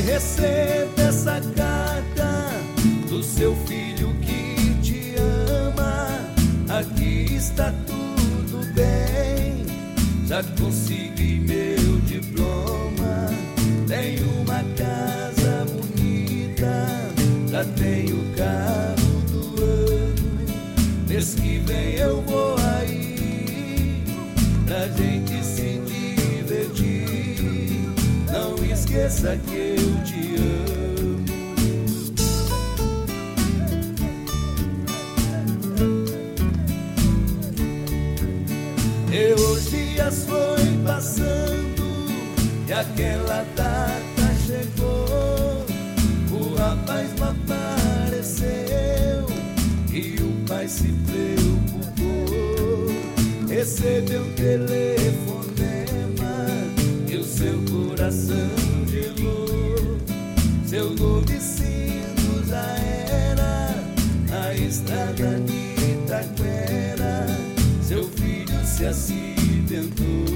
receba essa carta do seu filho que te ama. Aqui está tudo bem, já consegui meu diploma. Tenho uma casa bonita, já tenho carro do ano. Mês que vem eu vou aí pra gente se divertir. Não esqueça que eu te amo. E os dias foi passando e aquela data chegou. O rapaz não apareceu e o pai se preocupou. Recebeu um telefonema e o seu coração gelou. Seu destino já era a estrada de Itaquera. Seu filho se acidentou.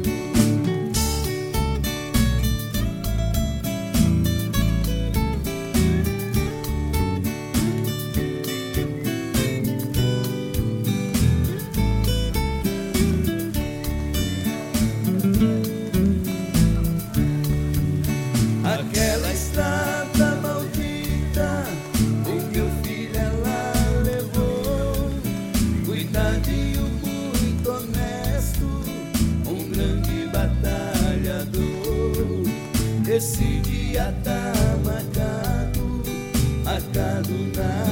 Aquela estrada maldita, o meu filho ela levou. Cuidadinho, muito honesto, um grande batalhador. Esse dia tá marcado na